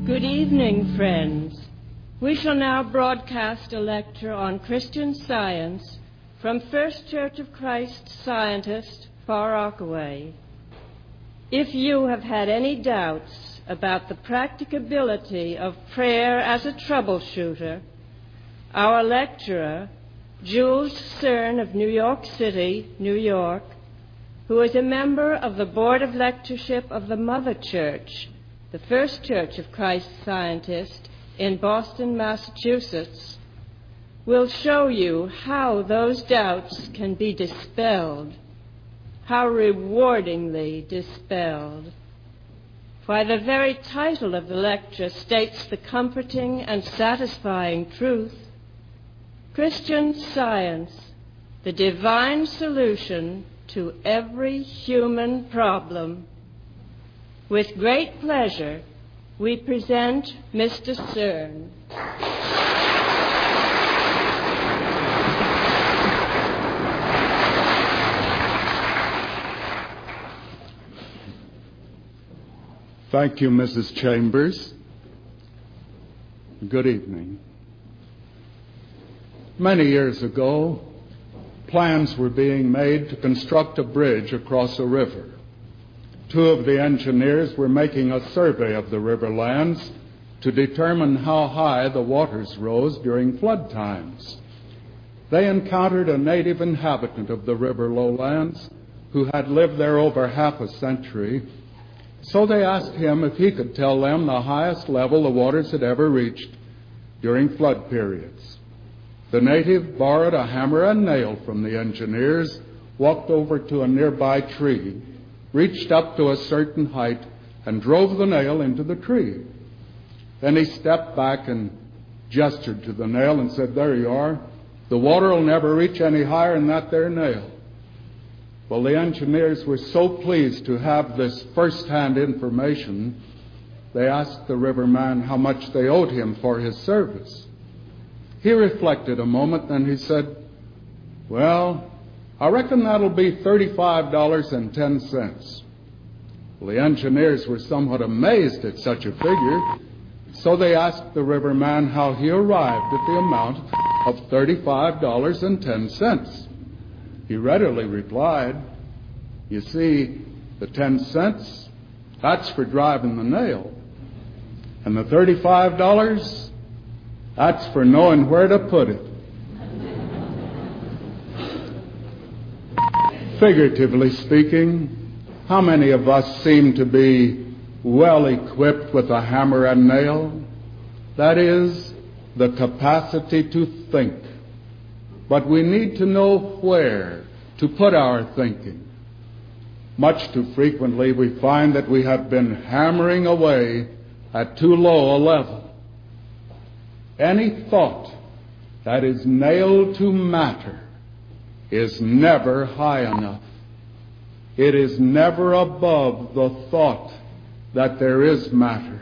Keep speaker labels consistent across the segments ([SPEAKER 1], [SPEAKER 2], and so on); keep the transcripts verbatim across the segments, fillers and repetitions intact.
[SPEAKER 1] Good evening, friends. We shall now broadcast a lecture on Christian Science from First Church of Christ Scientist, Far Rockaway. If you have had any doubts about the practicability of prayer as a troubleshooter, our lecturer, Jules Cern of New York City, New York, who is a member of the Board of Lectureship of the Mother Church, the First Church of Christ Scientist in Boston, Massachusetts, will show you how those doubts can be dispelled, how rewardingly dispelled. Why, the very title of the lecture states the comforting and satisfying truth: Christian Science, the divine solution to every human problem. With great pleasure, we present Mister Cern.
[SPEAKER 2] Thank you, Missus Chambers. Good evening. Many years ago, plans were being made to construct a bridge across a river. Two of the engineers were making a survey of the riverlands to determine how high the waters rose during flood times. They encountered a native inhabitant of the river lowlands who had lived there over half a century, so they asked him if he could tell them the highest level the waters had ever reached during flood periods. The native borrowed a hammer and nail from the engineers, walked over to a nearby tree, reached up to a certain height, and drove the nail into the tree. Then he stepped back and gestured to the nail and said, "There you are. The water will never reach any higher than that there nail." Well, the engineers were so pleased to have this first-hand information, they asked the riverman how much they owed him for his service. He reflected a moment, and he said, "Well, I reckon that'll be thirty-five dollars and ten cents. Well, the engineers were somewhat amazed at such a figure, so they asked the riverman how he arrived at the amount of thirty-five dollars and ten cents. He readily replied, "You see, the ten cents, that's for driving the nail. And the thirty-five dollars, that's for knowing where to put it." Figuratively speaking, how many of us seem to be well equipped with a hammer and nail? That is, the capacity to think. But we need to know where to put our thinking. Much too frequently we find that we have been hammering away at too low a level. Any thought that is nailed to matter is never high enough. It is never above the thought that there is matter.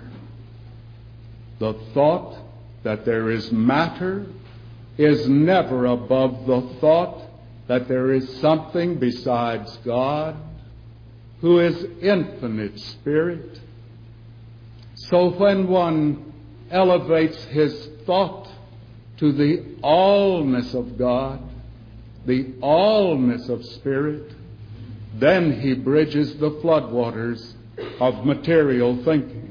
[SPEAKER 2] The thought that there is matter is never above the thought that there is something besides God, who is infinite spirit. So when one elevates his thought to the allness of God, the allness of spirit, then he bridges the floodwaters of material thinking.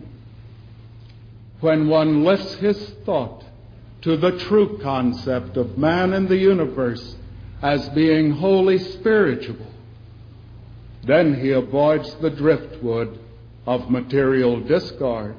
[SPEAKER 2] When one lifts his thought to the true concept of man and the universe as being wholly spiritual, then he avoids the driftwood of material discard.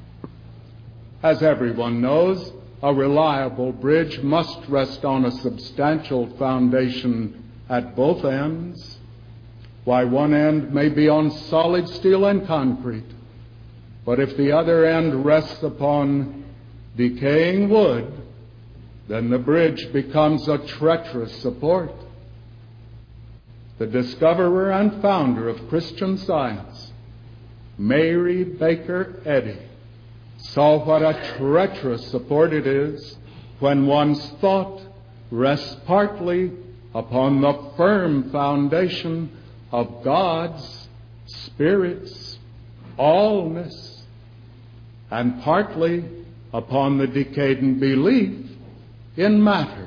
[SPEAKER 2] As everyone knows, a reliable bridge must rest on a substantial foundation at both ends. Why, one end may be on solid steel and concrete, but if the other end rests upon decaying wood, then the bridge becomes a treacherous support. The discoverer and founder of Christian Science, Mary Baker Eddy, saw what a treacherous support it is when one's thought rests partly upon the firm foundation of God's Spirit's allness and partly upon the decadent belief in matter.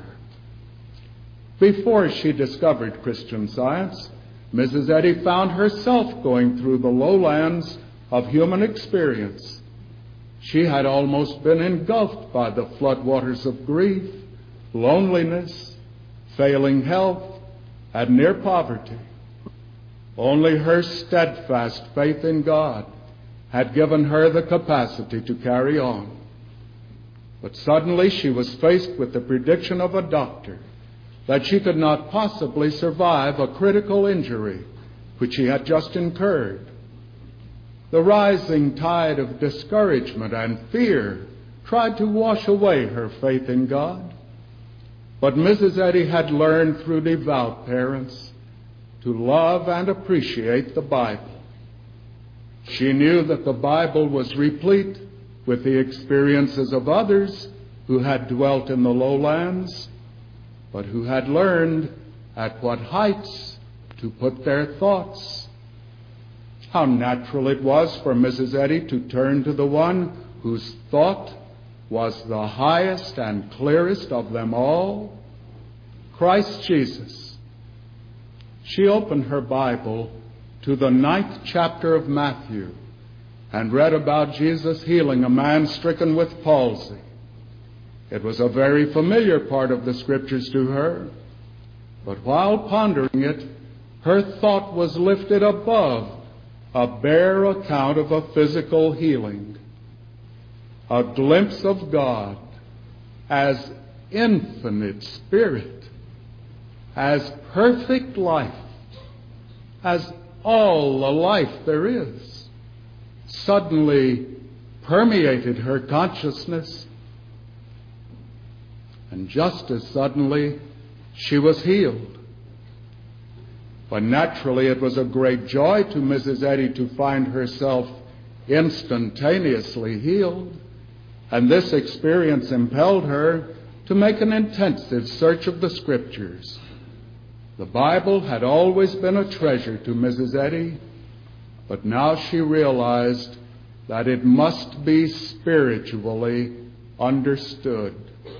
[SPEAKER 2] Before she discovered Christian Science, Missus Eddy found herself going through the lowlands of human experience. She had almost been engulfed by the floodwaters of grief, loneliness, failing health, and near poverty. Only her steadfast faith in God had given her the capacity to carry on. But suddenly she was faced with the prediction of a doctor that she could not possibly survive a critical injury which she had just incurred. The rising tide of discouragement and fear tried to wash away her faith in God. But Missus Eddy had learned through devout parents to love and appreciate the Bible. She knew that the Bible was replete with the experiences of others who had dwelt in the lowlands, but who had learned at what heights to put their thoughts. How natural it was for Missus Eddy to turn to the one whose thought was the highest and clearest of them all, Christ Jesus. She opened her Bible to the ninth chapter of Matthew and read about Jesus healing a man stricken with palsy. It was a very familiar part of the Scriptures to her, but while pondering it, her thought was lifted above a bare account of a physical healing. A glimpse of God as infinite Spirit, as perfect life, as all the life there is, suddenly permeated her consciousness. And just as suddenly, she was healed. But naturally, it was a great joy to Missus Eddy to find herself instantaneously healed. And this experience impelled her to make an intensive search of the Scriptures. The Bible had always been a treasure to Missus Eddy, but now she realized that it must be spiritually understood.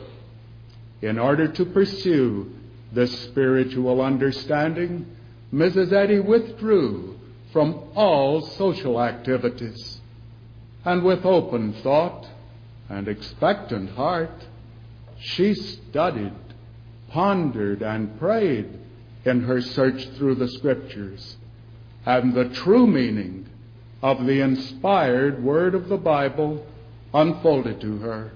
[SPEAKER 2] In order to pursue this spiritual understanding, Missus Eddy withdrew from all social activities, and with open thought and expectant heart, she studied, pondered, and prayed in her search through the Scriptures, and the true meaning of the inspired Word of the Bible unfolded to her.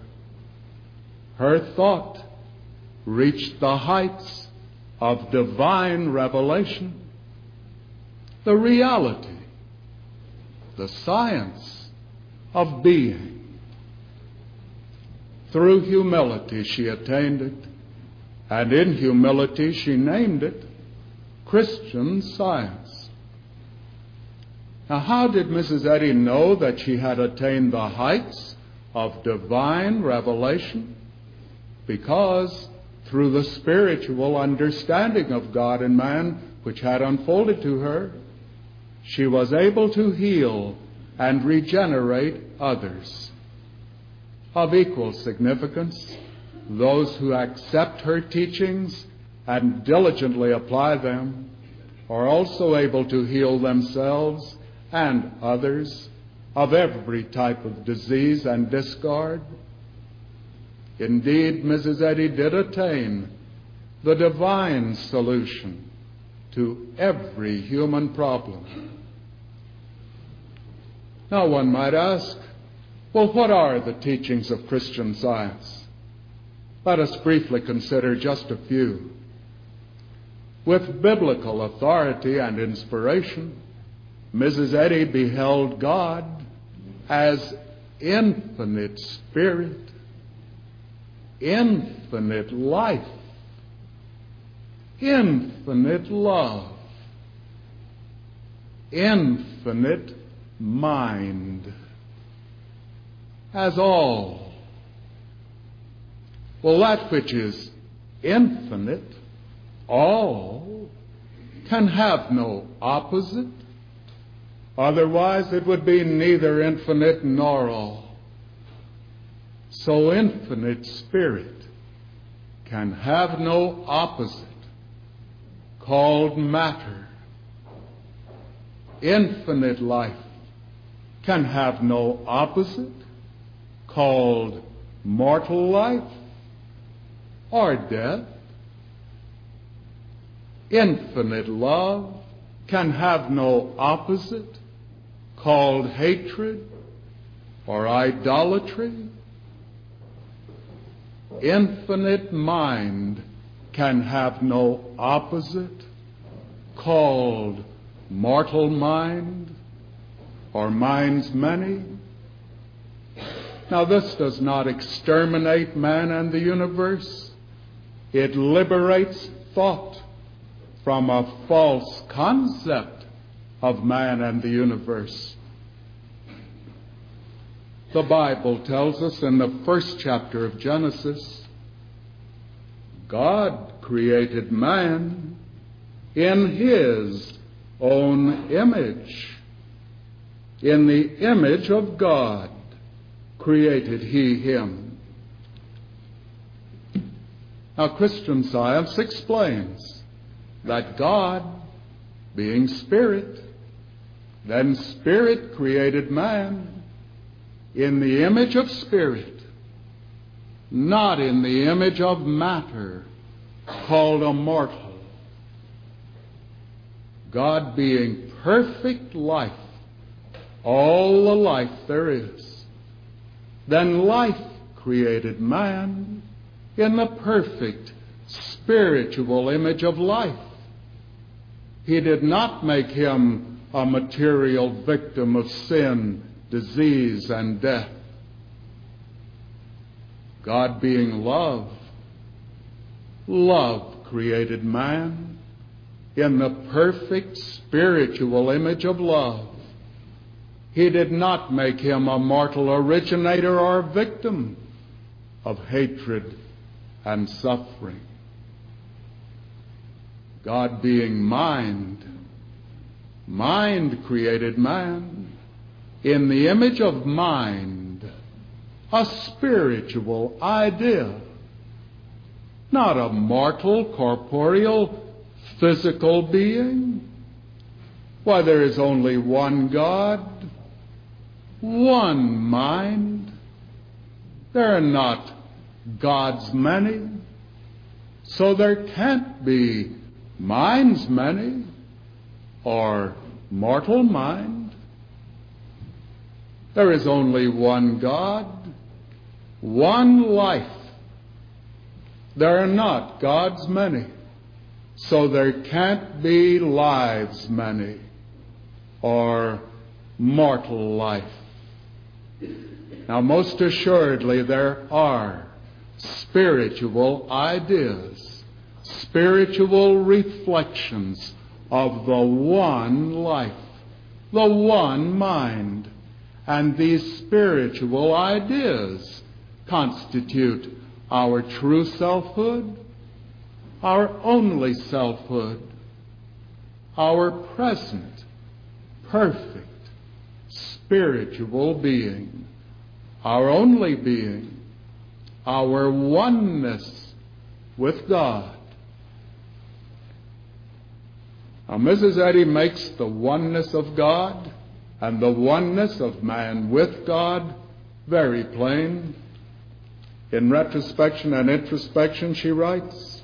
[SPEAKER 2] Her thought reached the heights of divine revelation, the reality, the science of being. Through humility she attained it, and in humility she named it Christian Science. Now, how did Missus Eddy know that she had attained the heights of divine revelation? Because through the spiritual understanding of God and man which had unfolded to her, she was able to heal and regenerate others. Of equal significance, those who accept her teachings and diligently apply them are also able to heal themselves and others of every type of disease and discord. Indeed, Missus Eddy did attain the divine solution to every human problem. Now one might ask, well, what are the teachings of Christian Science? Let us briefly consider just a few. With biblical authority and inspiration, Missus Eddy beheld God as infinite Spirit, infinite life, infinite love, infinite mind, as all. Well, that which is infinite, all, can have no opposite. Otherwise, it would be neither infinite nor all. So infinite spirit can have no opposite, called matter. Infinite life can have no opposite, called mortal life or death. Infinite love can have no opposite, called hatred or idolatry. Infinite mind can have no opposite, called mortal mind or minds many. Now, this does not exterminate man and the universe. It liberates thought from a false concept of man and the universe. The Bible tells us in the first chapter of Genesis, God created man in his own image. In the image of God created he him. Now, Christian Science explains that God, being spirit, then spirit created man in the image of spirit, not in the image of matter, called a mortal. God being perfect life, all the life there is, then life created man in the perfect spiritual image of life. He did not make him a material victim of sin, disease, and death. God being love, love created man in the perfect spiritual image of love. He did not make him a mortal originator or victim of hatred and suffering. God being mind, mind created man in the image of mind, a spiritual idea, not a mortal, corporeal, physical being. Why, there is only one God, one mind. There are not gods many, so there can't be minds many or mortal mind. There is only one God, one life. There are not gods many, so there can't be lives many or mortal life. Now, most assuredly, there are spiritual ideas, spiritual reflections of the one life, the one mind. And these spiritual ideas constitute our true selfhood, our only selfhood, our present, perfect, spiritual being, our only being, our oneness with God. Now, Missus Eddy makes the oneness of God and the oneness of man with God very plain. In Retrospection and Introspection, she writes,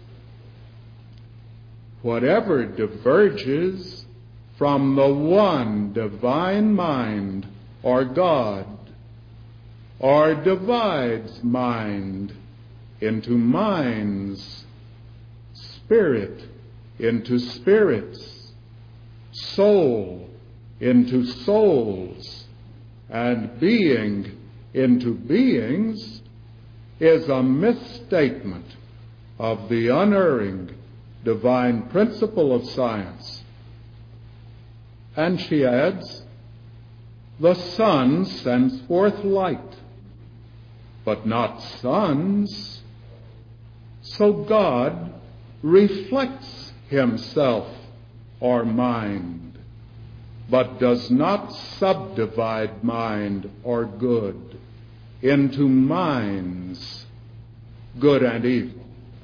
[SPEAKER 2] whatever diverges from the one divine mind or God, or divides mind into minds, spirit into spirits, soul into souls, and being into beings, is a misstatement of the unerring divine principle of science. And she adds, the sun sends forth light, but not suns. So God reflects himself or mind, but does not subdivide mind or good into minds, good and evil.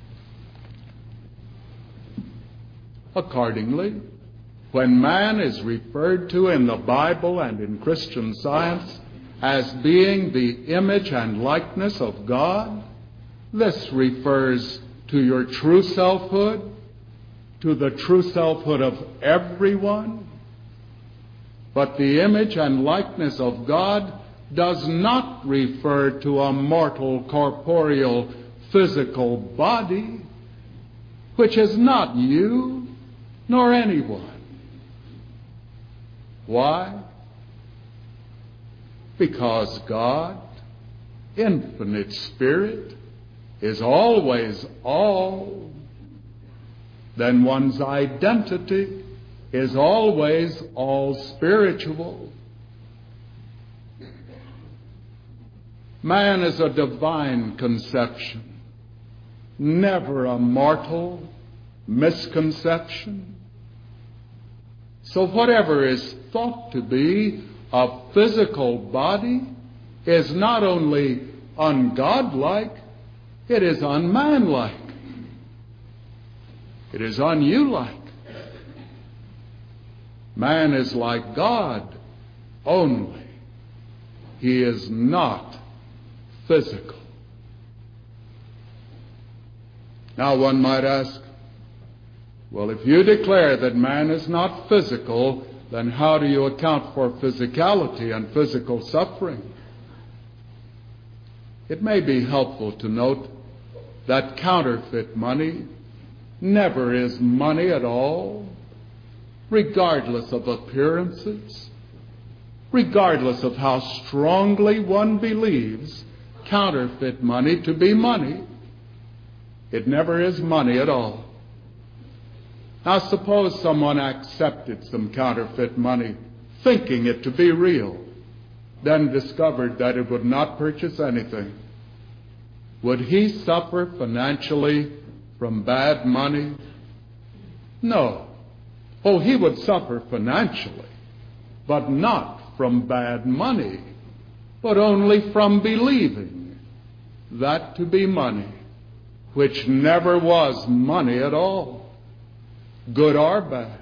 [SPEAKER 2] Accordingly, when man is referred to in the Bible and in Christian Science as being the image and likeness of God, this refers to your true selfhood, to the true selfhood of everyone. But the image and likeness of God does not refer to a mortal, corporeal, physical body, which is not you nor anyone. Why? Because God, infinite Spirit, is always all. Then one's identity is always all spiritual. Man is a divine conception, never a mortal misconception. So whatever is thought to be a physical body is not only ungodlike, it is unmanlike. It is un-you-like. Man is like God only. He is not physical. Now one might ask, well, if you declare that man is not physical, then how do you account for physicality and physical suffering? It may be helpful to note that counterfeit money never is money at all, regardless of appearances, regardless of how strongly one believes counterfeit money to be money. It never is money at all. Now suppose someone accepted some counterfeit money, thinking it to be real, then discovered that it would not purchase anything. Would he suffer financially from bad money? No. Oh, he would suffer financially, but not from bad money, but only from believing that to be money, which never was money at all, good or bad.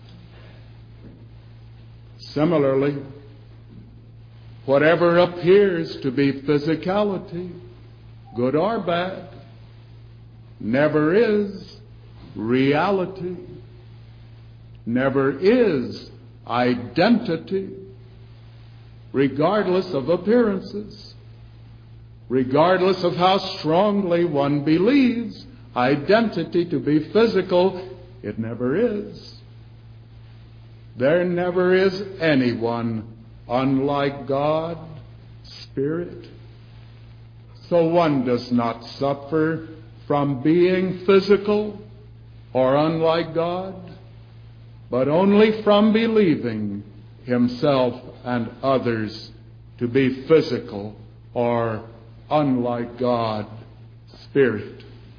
[SPEAKER 2] Similarly, whatever appears to be physicality, good or bad, never is reality, never is identity, regardless of appearances, regardless of how strongly one believes identity to be physical. It never is. There never is anyone unlike God, Spirit. So one does not suffer from being physical or unlike God, but only from believing himself and others to be physical or unlike God, Spirit.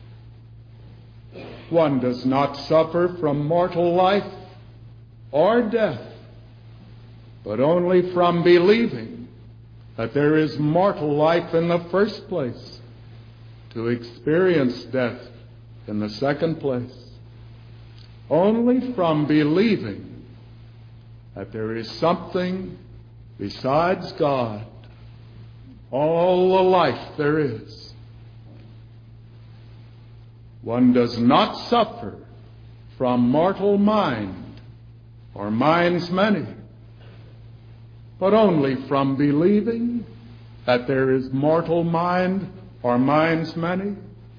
[SPEAKER 2] One does not suffer from mortal life or death, but only from believing that there is mortal life in the first place, to experience death in the second place. Only from believing that there is something besides God, all the life there is. One does not suffer from mortal mind or minds many, but only from believing that there is mortal mind or minds many.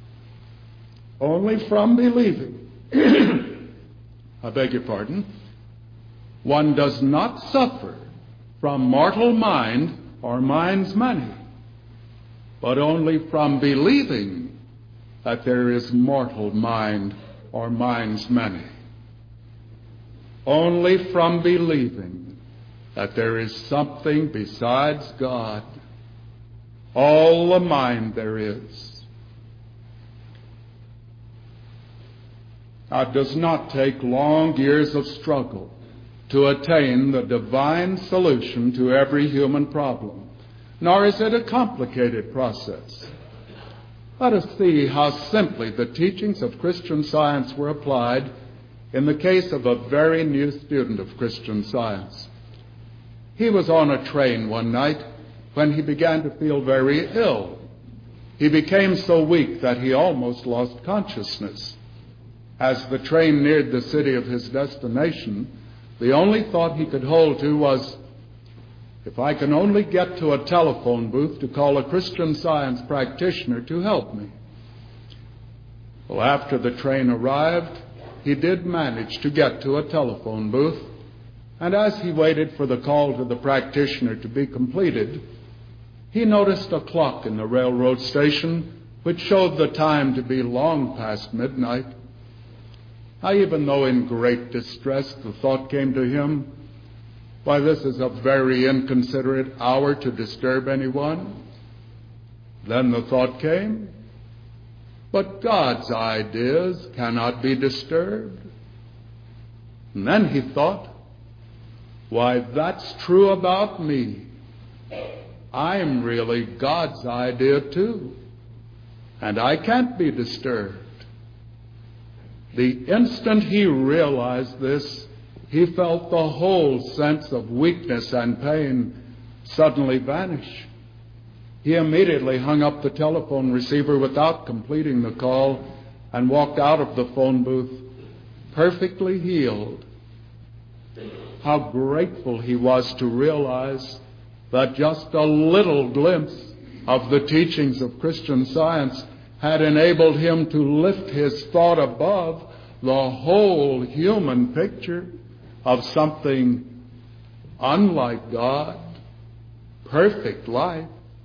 [SPEAKER 2] Only from believing. I beg your pardon. One does not suffer from mortal mind or minds many, but only from believing that there is mortal mind or minds many. Only from believing that there is something besides God, all the mind there is. Now, it does not take long years of struggle to attain the divine solution to every human problem. nor is it a complicated process. Let us see how simply the teachings of Christian Science were applied in the case of a very new student of Christian Science. He was on a train one night when he began to feel very ill. He became so weak that he almost lost consciousness. As the train neared the city of his destination, the only thought he could hold to was, if I can only get to a telephone booth to call a Christian Science practitioner to help me. Well, after the train arrived, he did manage to get to a telephone booth, and as he waited for the call to the practitioner to be completed, he noticed a clock in the railroad station which showed the time to be long past midnight. Now, even though in great distress, the thought came to him, why, this is a very inconsiderate hour to disturb anyone. Then the thought came, but God's ideas cannot be disturbed. And then he thought, why, that's true about me. I'm really God's idea too, and I can't be disturbed. The instant he realized this, he felt the whole sense of weakness and pain suddenly vanish. He immediately hung up the telephone receiver without completing the call and walked out of the phone booth perfectly healed. How grateful he was to realize that just a little glimpse of the teachings of Christian Science had enabled him to lift his thought above the whole human picture of something unlike God, perfect life.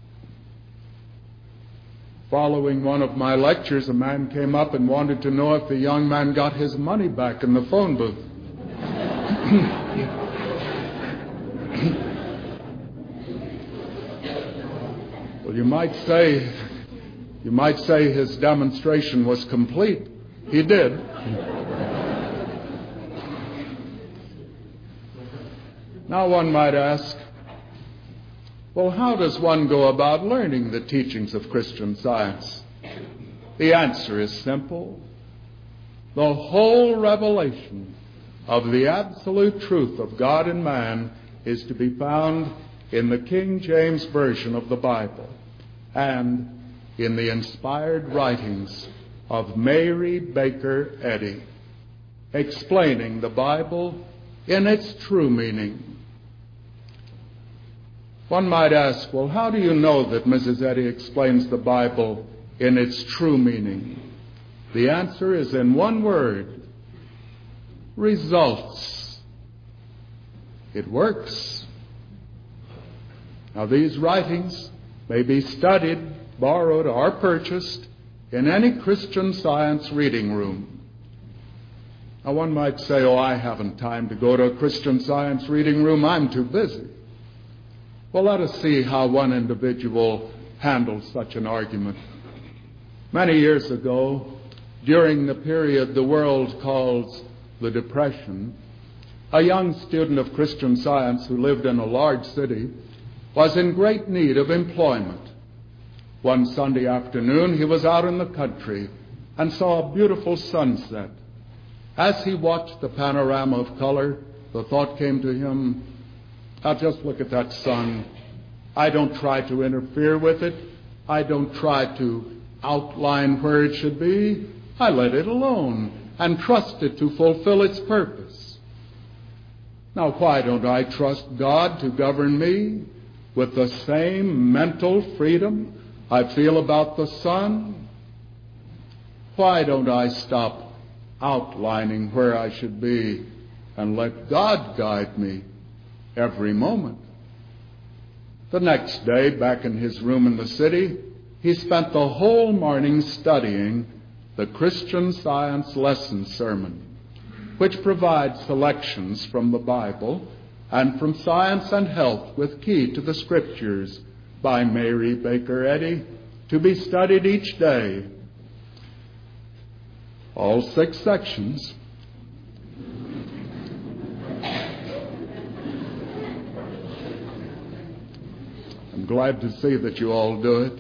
[SPEAKER 2] Following one of my lectures, a man came up and wanted to know if the young man got his money back in the phone booth. Well, you might say, you might say his demonstration was complete. He did. Now one might ask, well, how does one go about learning the teachings of Christian Science? The answer is simple. The whole revelation of the absolute truth of God and man is to be found in the King James Version of the Bible and in the inspired writings of Mary Baker Eddy, explaining the Bible in its true meaning. One might ask, well, how do you know that Missus Eddy explains the Bible in its true meaning? The answer is in one word: results. It works. Now, these writings may be studied, borrowed, or purchased in any Christian Science reading room. Now, one might say, oh, I haven't time to go to a Christian Science reading room. I'm too busy. Well, let us see how one individual handles such an argument. Many years ago, during the period the world calls the Depression, a young student of Christian Science who lived in a large city was in great need of employment. One Sunday afternoon, he was out in the country and saw a beautiful sunset. As he watched the panorama of color, the thought came to him, now just look at that sun. I don't try to interfere with it. I don't try to outline where it should be. I let it alone and trust it to fulfill its purpose. Now, why don't I trust God to govern me with the same mental freedom I feel about the sun? Why don't I stop outlining where I should be and let God guide me every moment? The next day, back in his room in the city, he spent the whole morning studying the Christian Science lesson sermon, which provides selections from the Bible and from Science and Health with Key to the Scriptures by Mary Baker Eddy, to be studied each day. All six sections. I'm glad to see that you all do it.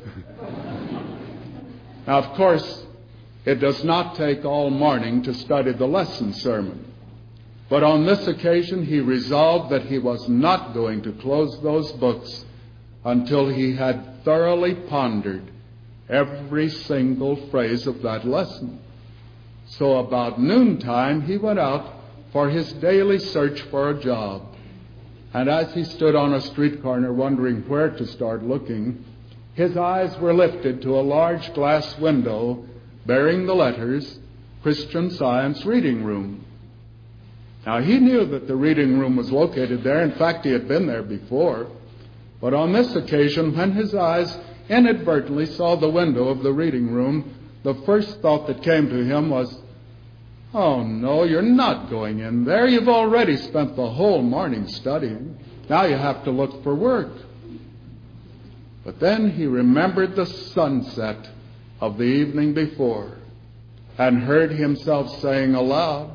[SPEAKER 2] Now, of course, it does not take all morning to study the lesson sermon. But on this occasion, he resolved that he was not going to close those books until he had thoroughly pondered every single phrase of that lesson. So about noontime, he went out for his daily search for a job. And as he stood on a street corner wondering where to start looking, his eyes were lifted to a large glass window bearing the letters, Christian Science Reading Room. Now, he knew that the reading room was located there. In fact, he had been there before. But on this occasion, when his eyes inadvertently saw the window of the reading room, the first thought that came to him was, "Oh, no, you're not going in there. You've already spent the whole morning studying. Now you have to look for work." But then he remembered the sunset of the evening before and heard himself saying aloud,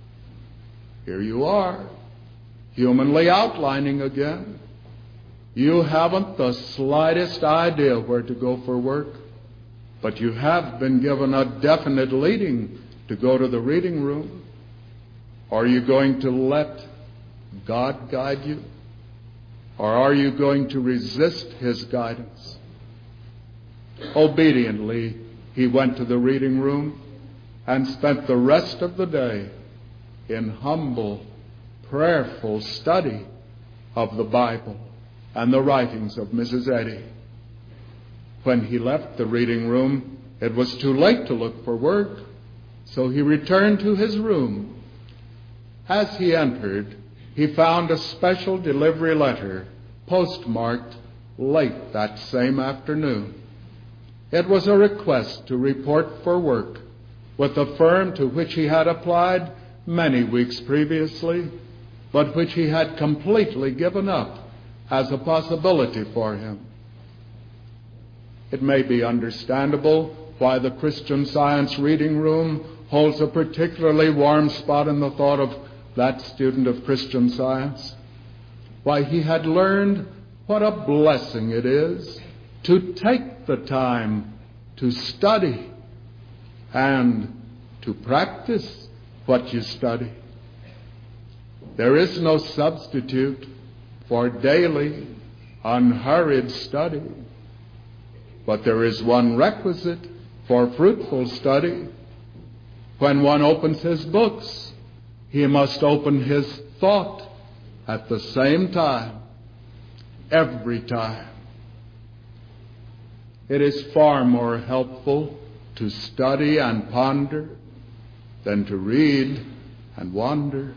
[SPEAKER 2] "Here you are, humanly outlining again. You haven't the slightest idea where to go for work, but you have been given a definite leading to go to the reading room. Are you going to let God guide you? Or are you going to resist his guidance?" Obediently, he went to the reading room and spent the rest of the day in humble, prayerful study of the Bible and the writings of Missus Eddy. When he left the reading room, it was too late to look for work, so he returned to his room. As he entered, he found a special delivery letter postmarked late that same afternoon. It was a request to report for work with a firm to which he had applied many weeks previously, but which he had completely given up as a possibility for him. It may be understandable why the Christian Science Reading Room holds a particularly warm spot in the thought of that student of Christian Science. Why he had learned what a blessing it is to take the time to study and to practice what you study. There is no substitute for daily, unhurried study, but there is one requisite for fruitful study. When one opens his books, he must open his thought at the same time, every time. It is far more helpful to study and ponder than to read and wander.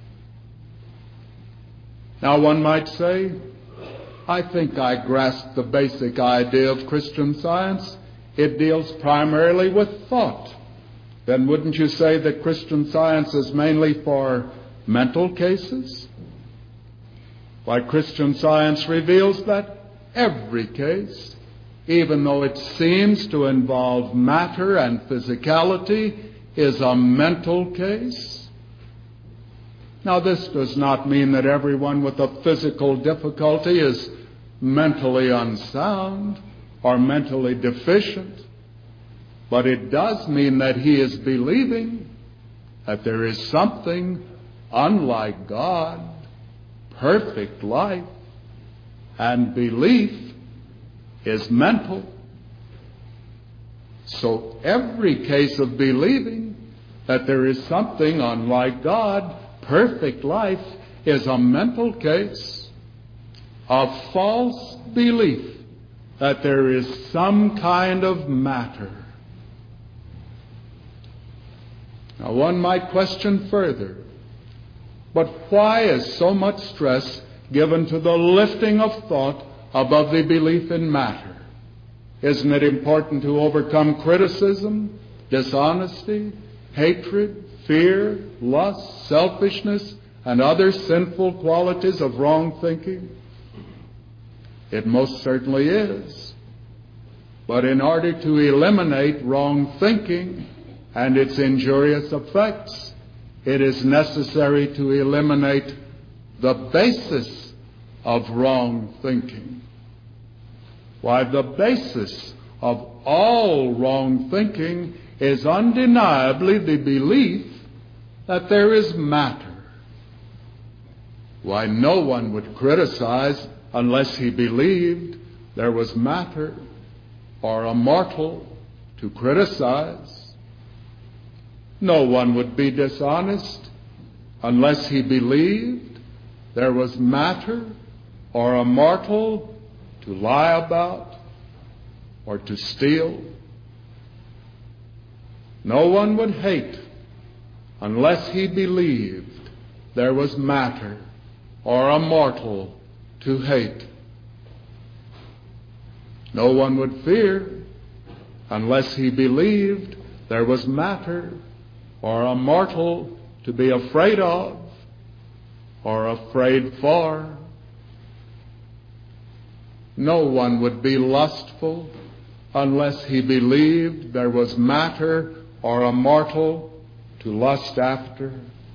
[SPEAKER 2] Now, one might say, I think I grasp the basic idea of Christian Science. It deals primarily with thought. Then wouldn't you say that Christian Science is mainly for mental cases? Why, Christian Science reveals that every case, even though it seems to involve matter and physicality, is a mental case. Now, this does not mean that everyone with a physical difficulty is mentally unsound or mentally deficient, but it does mean that he is believing that there is something unlike God, perfect life, and belief is mental. So every case of believing that there is something unlike God, perfect life, is a mental case of false belief that there is some kind of matter. Now, one might question further, but why is so much stress given to the lifting of thought above the belief in matter? Isn't it important to overcome criticism, dishonesty, hatred, fear, lust, selfishness, and other sinful qualities of wrong thinking? It most certainly is. But in order to eliminate wrong thinking and its injurious effects, it is necessary to eliminate the basis of wrong thinking. Why, the basis of all wrong thinking is undeniably the belief that there is matter. Why, no one would criticize unless he believed there was matter or a mortal to criticize. No one would be dishonest unless he believed there was matter or a mortal to lie about or to steal. No one would hate unless he believed there was matter or a mortal to hate. No one would fear unless he believed there was matter or a mortal to be afraid of or afraid for. No one would be lustful unless he believed there was matter or a mortal to lust after.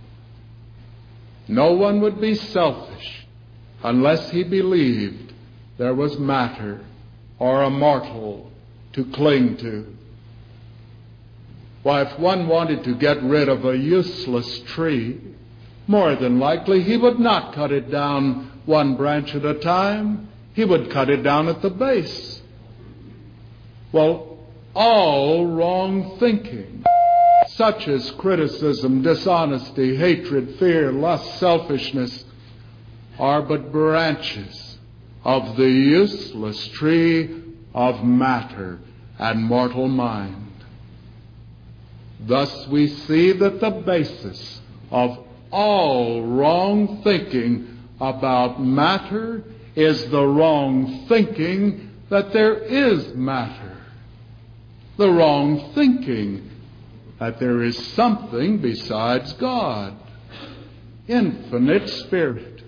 [SPEAKER 2] No one would be selfish unless he believed there was matter or a mortal to cling to. Why, if one wanted to get rid of a useless tree, more than likely he would not cut it down one branch at a time. He would cut it down at the base. Well, all wrong thinking, such as criticism, dishonesty, hatred, fear, lust, selfishness, are but branches of the useless tree of matter and mortal mind. Thus we see that the basis of all wrong thinking about matter is the wrong thinking that there is matter. The wrong thinking that there is something besides God, infinite spirit.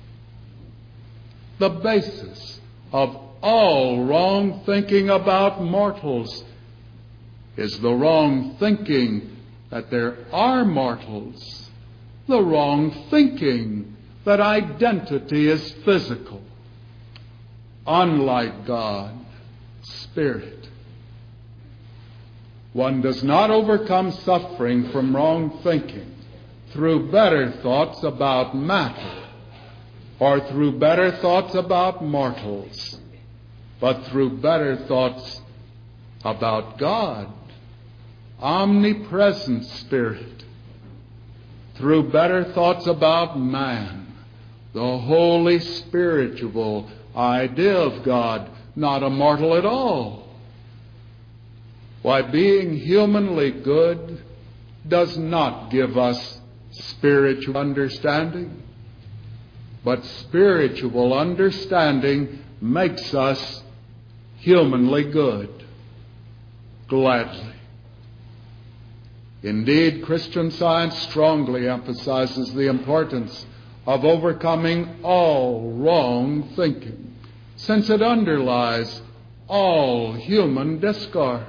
[SPEAKER 2] The basis of all wrong thinking about mortals is the wrong thinking that there are mortals, the wrong thinking that identity is physical, unlike God, spirit. One does not overcome suffering from wrong thinking through better thoughts about matter or through better thoughts about mortals, but through better thoughts about God, omnipresent spirit, through better thoughts about man, the holy spiritual idea of God, not a mortal at all. Why, being humanly good does not give us spiritual understanding, but spiritual understanding makes us humanly good. Gladly. Indeed, Christian Science strongly emphasizes the importance of overcoming all wrong thinking, since it underlies all human discord.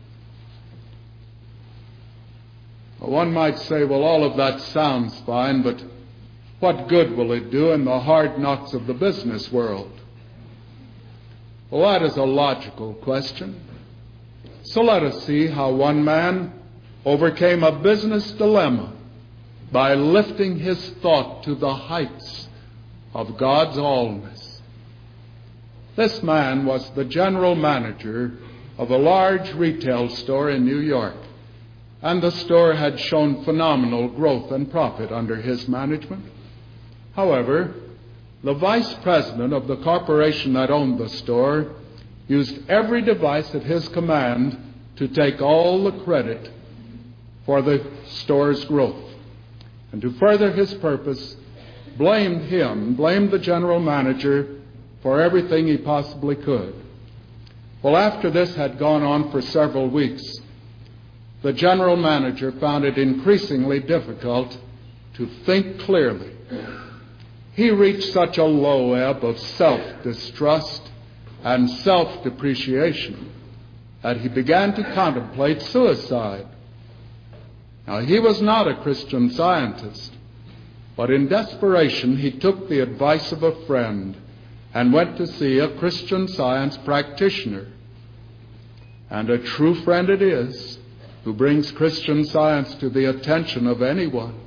[SPEAKER 2] One might say, well, all of that sounds fine, but what good will it do in the hard knocks of the business world? Well, that is a logical question. So let us see how one man overcame a business dilemma by lifting his thought to the heights of God's allness. This man was the general manager of a large retail store in New York, and the store had shown phenomenal growth and profit under his management. However, the vice president of the corporation that owned the store used every device at his command to take all the credit for the store's growth, and to further his purpose, blamed him, blamed the general manager for everything he possibly could. Well, after this had gone on for several weeks, the general manager found it increasingly difficult to think clearly. He reached such a low ebb of self-distrust and self-depreciation that he began to contemplate suicide. Now, he was not a Christian Scientist, but in desperation he took the advice of a friend and went to see a Christian Science practitioner. And a true friend it is who brings Christian Science to the attention of anyone.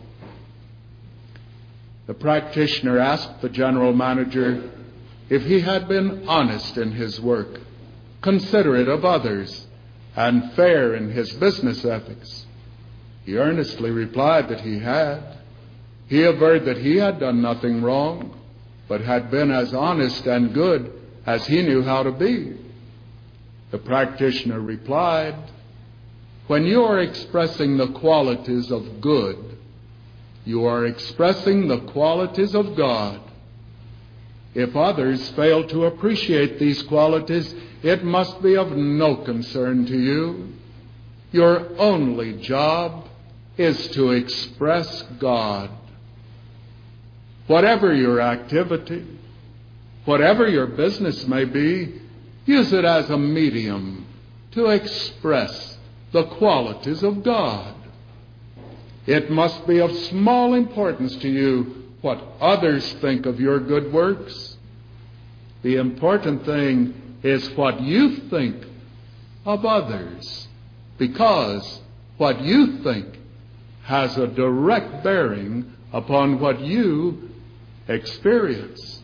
[SPEAKER 2] The practitioner asked the general manager if he had been honest in his work, considerate of others, and fair in his business ethics. He earnestly replied that he had. He averred that he had done nothing wrong, but had been as honest and good as he knew how to be. The practitioner replied, "When you are expressing the qualities of good, you are expressing the qualities of God. If others fail to appreciate these qualities, it must be of no concern to you. Your only job is to express God. Whatever your activity, whatever your business may be, use it as a medium to express the qualities of God. It must be of small importance to you what others think of your good works. The important thing is what you think of others, because what you think has a direct bearing upon what you experience."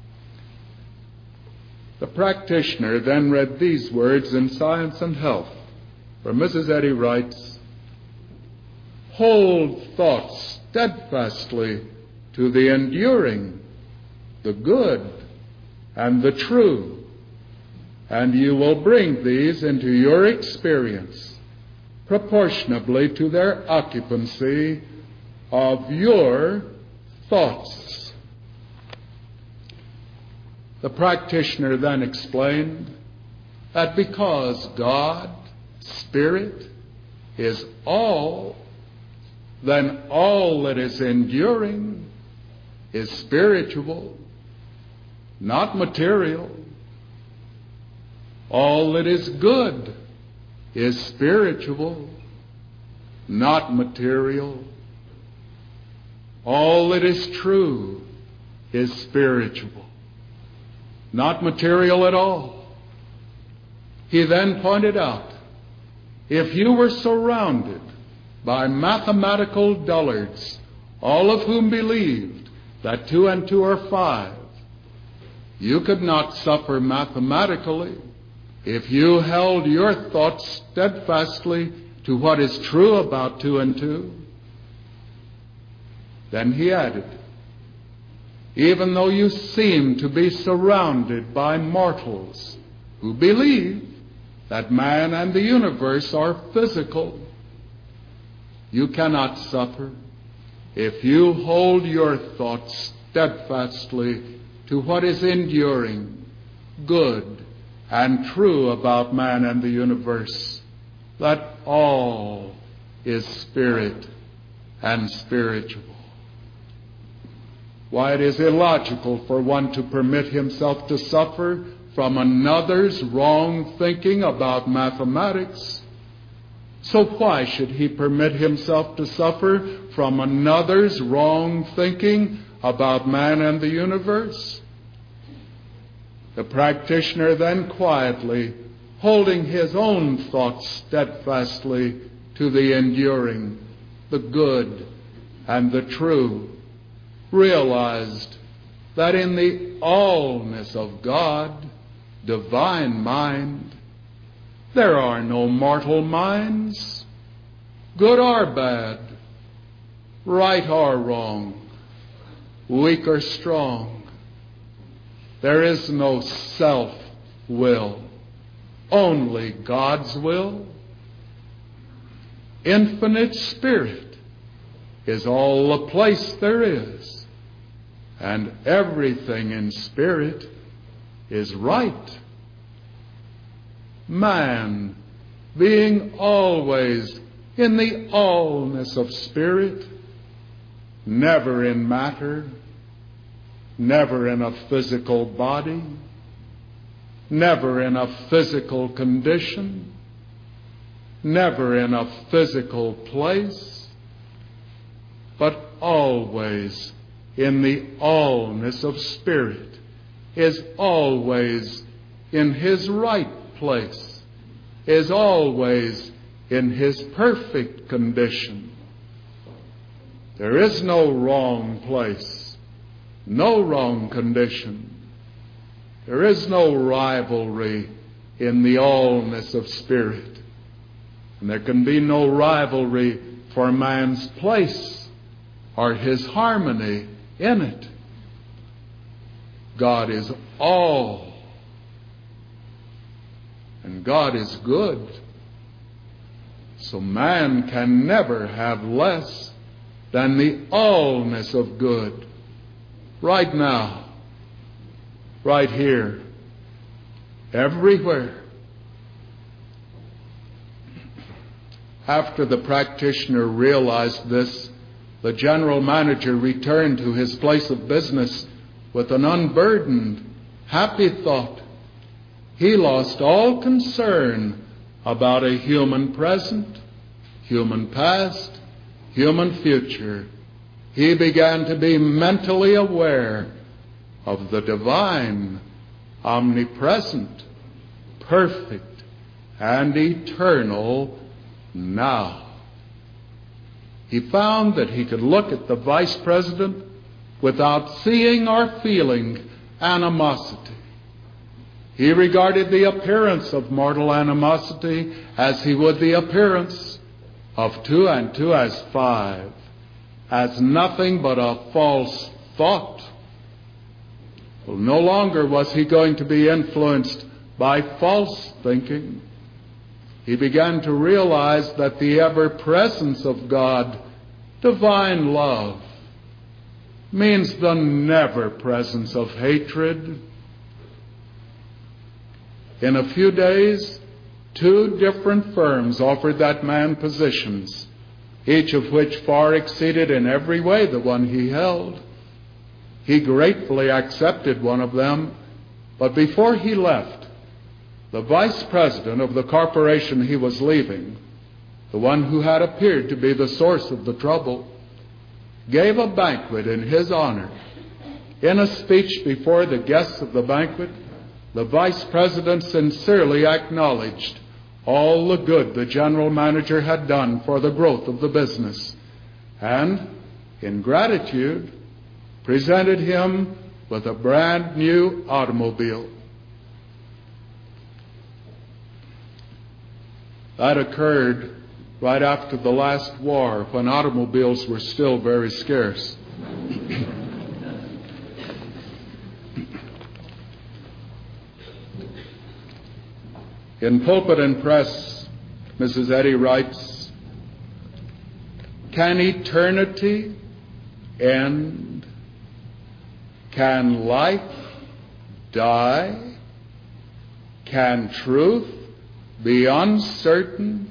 [SPEAKER 2] The practitioner then read these words in Science and Health, where Missus Eddy writes, "Hold thoughts steadfastly to the enduring, the good, and the true, and you will bring these into your experience proportionably to their occupancy of your thoughts." The practitioner then explained that because God, Spirit, is all, then all that is enduring is spiritual, not material. All that is good is spiritual, not material. All that is true is spiritual, not material at all. He then pointed out, if you were surrounded by mathematical dullards, all of whom believed that two and two are five, you could not suffer mathematically if you held your thoughts steadfastly to what is true about two and two. Then he added, even though you seem to be surrounded by mortals who believe that man and the universe are physical, you cannot suffer if you hold your thoughts steadfastly to what is enduring, good, and true about man and the universe, that all is spirit and spiritual. Why, it is illogical for one to permit himself to suffer from another's wrong thinking about mathematics. So why should he permit himself to suffer from another's wrong thinking about man and the universe? The practitioner then quietly, holding his own thoughts steadfastly to the enduring, the good, and the true, realized that in the allness of God, divine mind, there are no mortal minds, good or bad, right or wrong, weak or strong. There is no self-will, only God's will. Infinite Spirit is all the place there is, and everything in spirit is right. Man, being always in the allness of spirit, never in matter, never in a physical body, never in a physical condition, never in a physical place, but always in the allness of spirit, is always in his right place, is always in his perfect condition. There is no wrong place, no wrong condition. There is no rivalry in the allness of spirit. And there can be no rivalry for man's place or his harmony in it. God is all, and God is good. So man can never have less than the allness of good. Right now, right here, everywhere. After the practitioner realized this, the general manager returned to his place of business with an unburdened, happy thought. He lost all concern about a human present, human past, human future. He began to be mentally aware of the divine, omnipresent, perfect, and eternal now. He found that he could look at the vice president without seeing or feeling animosity. He regarded the appearance of mortal animosity as he would the appearance of two and two as five, as nothing but a false thought. Well, no longer was he going to be influenced by false thinking. He began to realize that the ever-presence of God, divine love, means the never-presence of hatred. In a few days, two different firms offered that man positions, each of which far exceeded in every way the one he held. He gratefully accepted one of them, but before he left, the vice president of the corporation he was leaving, the one who had appeared to be the source of the trouble, gave a banquet in his honor. In a speech before the guests of the banquet, the vice president sincerely acknowledged all the good the general manager had done for the growth of the business, and, in gratitude, presented him with a brand new automobile. That occurred right after the last war, when automobiles were still very scarce. In Pulpit and Press, Missus Eddy writes, "Can eternity end? Can life die? Can truth be uncertain?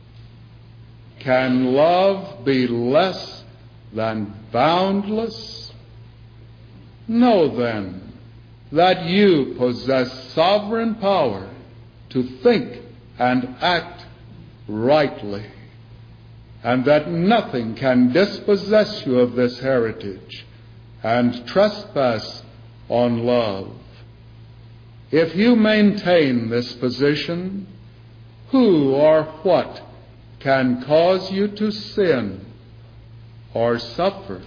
[SPEAKER 2] Can love be less than boundless? Know then that you possess sovereign power to think and act rightly, and that nothing can dispossess you of this heritage and trespass on love. If you maintain this position, who or what can cause you to sin or suffer?"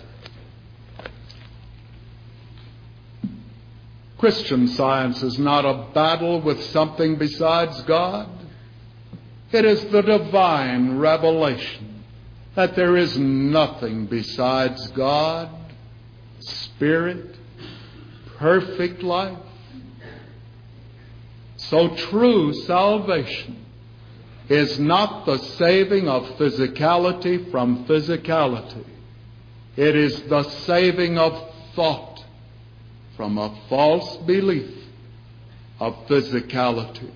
[SPEAKER 2] Christian Science is not a battle with something besides God. It is the divine revelation that there is nothing besides God, Spirit, perfect life. So true salvation is not the saving of physicality from physicality. It is the saving of thought from a false belief of physicality.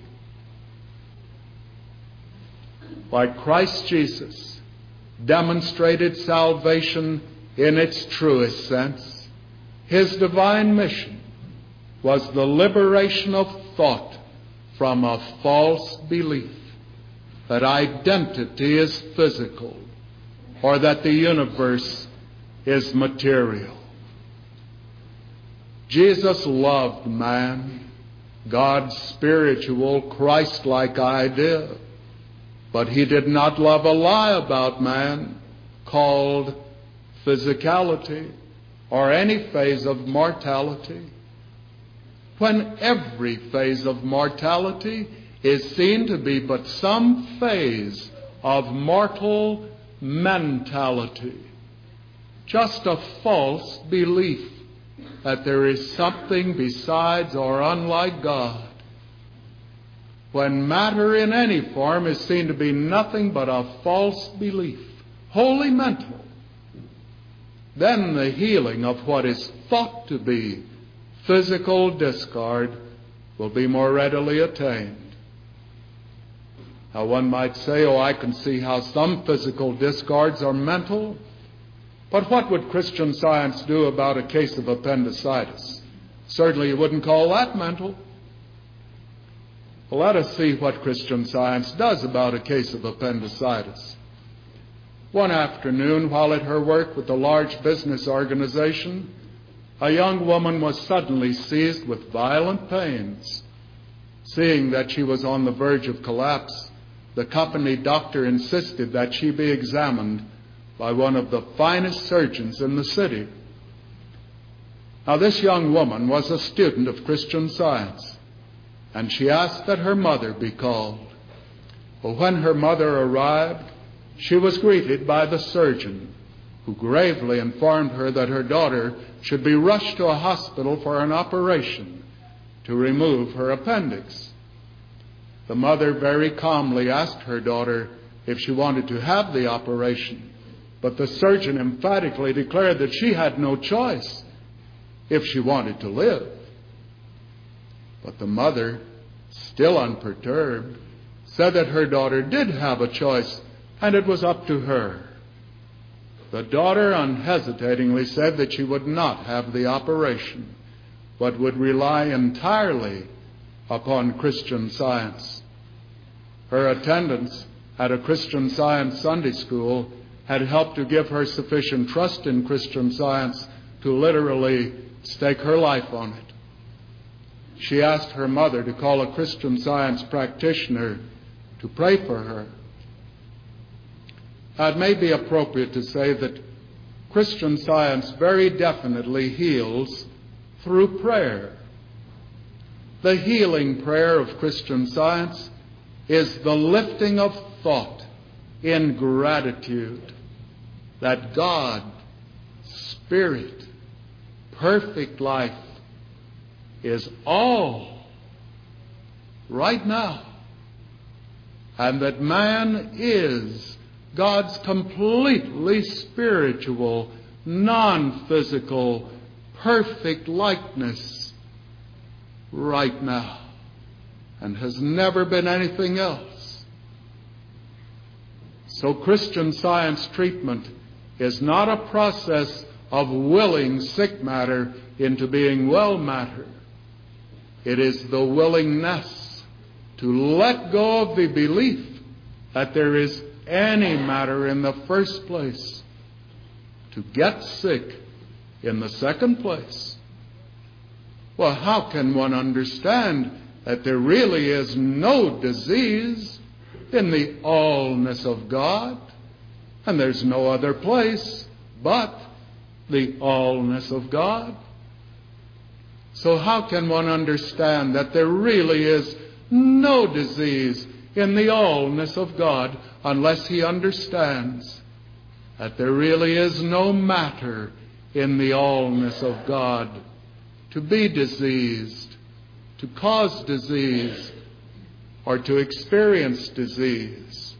[SPEAKER 2] Like Christ Jesus demonstrated salvation in its truest sense, his divine mission was the liberation of thought from a false belief that identity is physical or that the universe is material. Jesus loved man, God's spiritual, Christ-like idea. But he did not love a lie about man called physicality or any phase of mortality. When every phase of mortality is seen to be but some phase of mortal mentality, just a false belief that there is something besides or unlike God. When matter in any form is seen to be nothing but a false belief, wholly mental, then the healing of what is thought to be physical discard will be more readily attained. Now one might say, oh, I can see how some physical discards are mental, but what would Christian Science do about a case of appendicitis? Certainly you wouldn't call that mental. Well, let us see what Christian Science does about a case of appendicitis. One afternoon, while at her work with a large business organization, a young woman was suddenly seized with violent pains. Seeing that she was on the verge of collapse, the company doctor insisted that she be examined by one of the finest surgeons in the city. Now, this young woman was a student of Christian Science, and she asked that her mother be called. Well, when her mother arrived, she was greeted by the surgeon, who gravely informed her that her daughter should be rushed to a hospital for an operation to remove her appendix. The mother very calmly asked her daughter if she wanted to have the operation, but the surgeon emphatically declared that she had no choice if she wanted to live. But the mother, still unperturbed, said that her daughter did have a choice, and it was up to her. The daughter unhesitatingly said that she would not have the operation, but would rely entirely upon Christian Science. Her attendance at a Christian Science Sunday school had helped to give her sufficient trust in Christian Science to literally stake her life on it. She asked her mother to call a Christian Science practitioner to pray for her. Now, it may be appropriate to say that Christian Science very definitely heals through prayer. The healing prayer of Christian Science is the lifting of thought in gratitude that God, Spirit, perfect life is all right now, and that man is God's completely spiritual, non-physical, perfect likeness right now, and has never been anything else. So Christian Science treatment is not a process of willing sick matter into being well matter. It is the willingness to let go of the belief that there is any matter in the first place, to get sick in the second place. Well, how can one understand that there really is no disease in the allness of God, and there's no other place but the allness of God? So how can one understand that there really is no disease in the allness of God unless he understands that there really is no matter in the allness of God to be diseased, to cause disease, or to experience disease?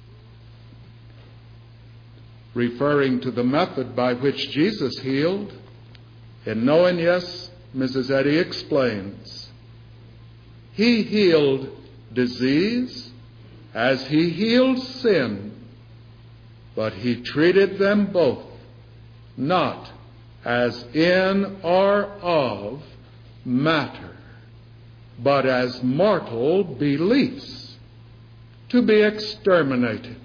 [SPEAKER 2] Referring to the method by which Jesus healed, in No and Yes, Missus Eddy explains, he healed disease as he healed sin, but he treated them both not as in or of matter, but as mortal beliefs to be exterminated.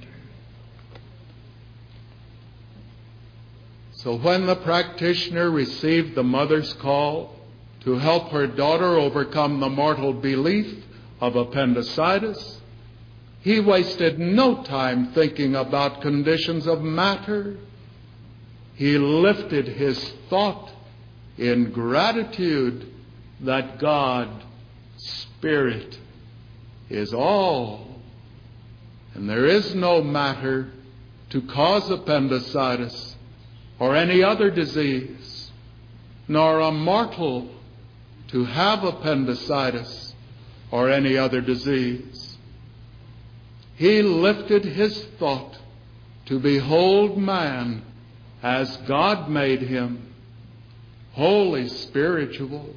[SPEAKER 2] So when the practitioner received the mother's call, to help her daughter overcome the mortal belief of appendicitis. He wasted no time thinking about conditions of matter. He lifted his thought in gratitude that God, Spirit, is all, and there is no matter to cause appendicitis or any other disease, nor a mortal to have appendicitis or any other disease. He lifted his thought to behold man as God made him, wholly spiritual,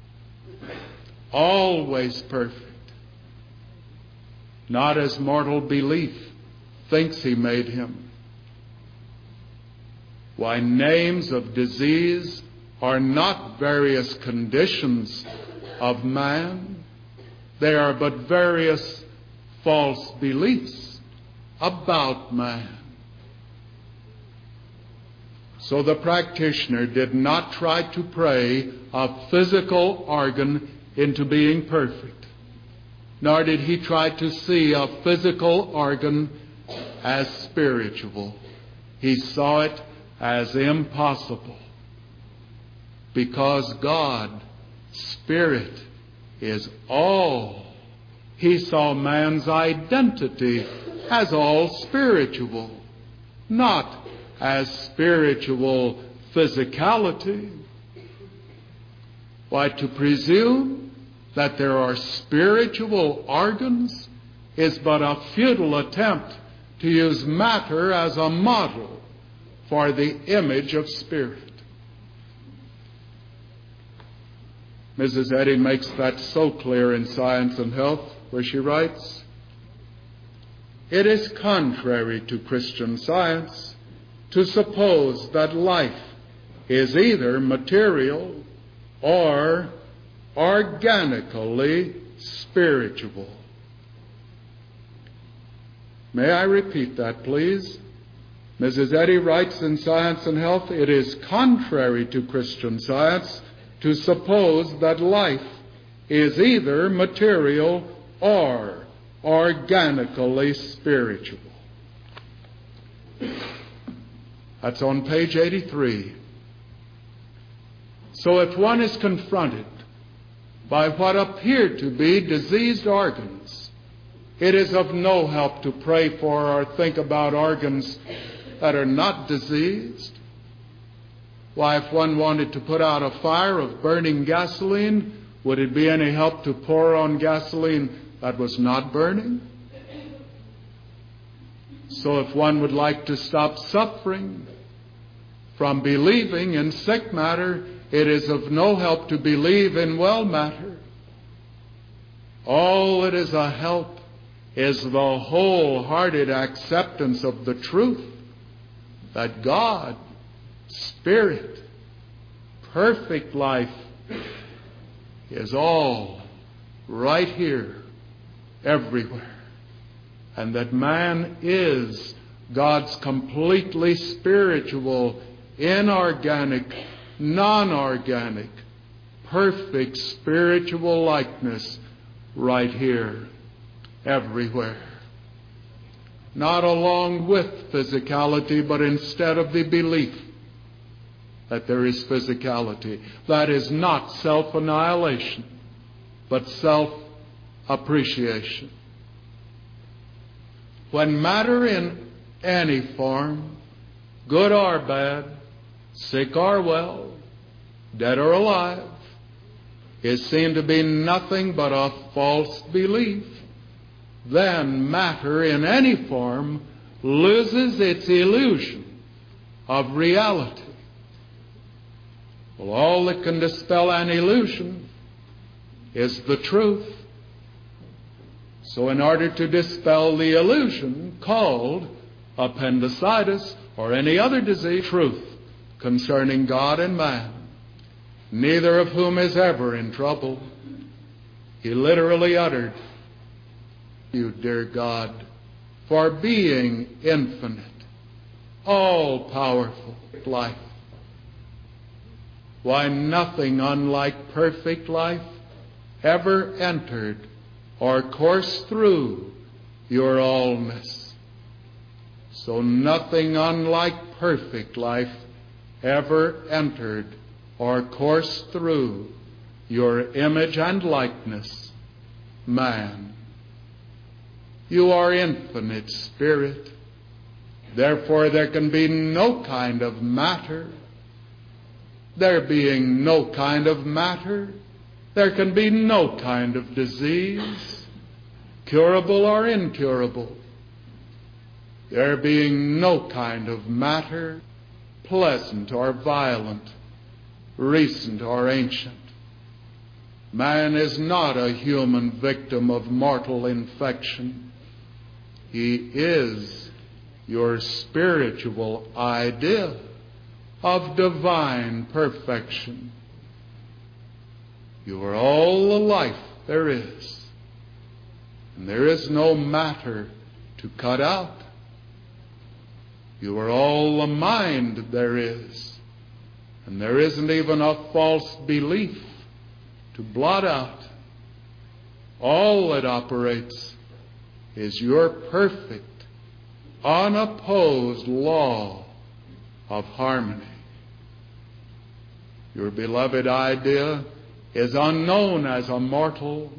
[SPEAKER 2] always perfect, not as mortal belief thinks he made him. Why, names of disease are not various conditions of man. They are but various false beliefs about man. So the practitioner did not try to pray a physical organ into being perfect, nor did he try to see a physical organ as spiritual. He saw it as impossible, because God, Spirit, is all. He saw man's identity as all spiritual, not as spiritual physicality. Why, to presume that there are spiritual organs is but a futile attempt to use matter as a model for the image of spirit. Missus Eddy makes that so clear in Science and Health, where she writes, "It is contrary to Christian Science to suppose that life is either material or organically spiritual." May I repeat that, please? Missus Eddy writes in Science and Health, "It is contrary to Christian Science to suppose that life is either material or organically spiritual." That's on page eighty-three. So if one is confronted by what appear to be diseased organs, it is of no help to pray for or think about organs that are not diseased. Why, if one wanted to put out a fire of burning gasoline, would it be any help to pour on gasoline that was not burning? So if one would like to stop suffering from believing in sick matter, it is of no help to believe in well matter. All that is a help is the wholehearted acceptance of the truth that God, Spirit, perfect life is all right here, everywhere, and that man is God's completely spiritual, inorganic, non-organic, perfect spiritual likeness right here, everywhere. Not along with physicality, but instead of the belief that there is physicality. That is not self-annihilation, but self-appreciation. When matter in any form, good or bad, sick or well, dead or alive, is seen to be nothing but a false belief, then matter in any form loses its illusion of reality. Well, all that can dispel an illusion is the truth. So in order to dispel the illusion called appendicitis or any other disease, truth concerning God and man, neither of whom is ever in trouble, he literally uttered, "You, dear God, for being infinite, all-powerful life." Why, nothing unlike perfect life ever entered or coursed through your allness. So nothing unlike perfect life ever entered or coursed through your image and likeness, man. You are infinite spirit. Therefore there can be no kind of matter. There being no kind of matter, there can be no kind of disease, curable or incurable. There being no kind of matter, pleasant or violent, recent or ancient. Man is not a human victim of mortal infection. He is your spiritual idea of divine perfection. You are all the life there is, and there is no matter to cut out. You are all the mind there is, and there isn't even a false belief to blot out. All that operates is your perfect, unopposed law of harmony. Your beloved idea is unknown as a mortal,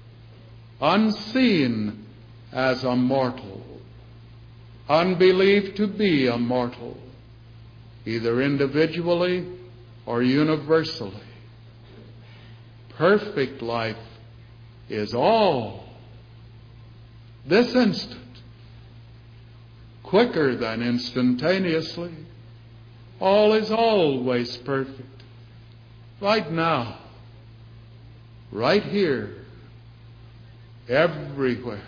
[SPEAKER 2] unseen as a mortal, unbelieved to be a mortal, either individually or universally. Perfect life is all. This instant, quicker than instantaneously, all is always perfect. Right now, right here, everywhere.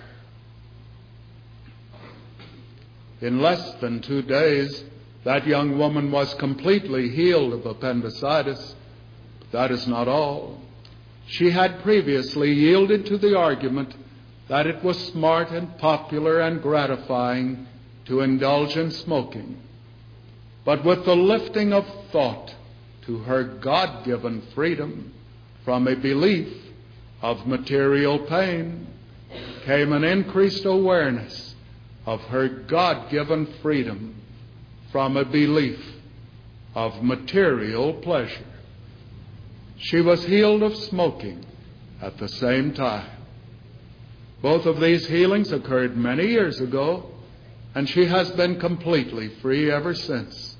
[SPEAKER 2] In less than two days, that young woman was completely healed of appendicitis. But that is not all. She had previously yielded to the argument that it was smart and popular and gratifying to indulge in smoking. But with the lifting of thought to her God-given freedom from a belief of material pain came an increased awareness of her God-given freedom from a belief of material pleasure. She was healed of smoking at the same time. Both of these healings occurred many years ago, and she has been completely free ever since.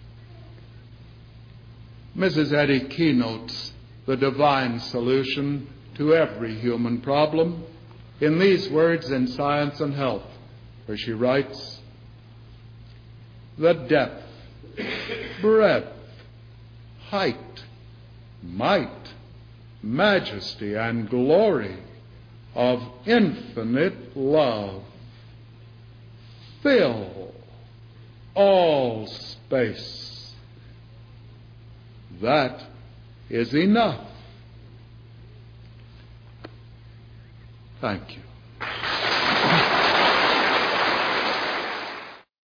[SPEAKER 2] Missus Eddy keynotes the divine solution to every human problem in these words in Science and Health, where she writes, "The depth, breadth, height, might, majesty, and glory of infinite love fill all space. That is enough." Thank you.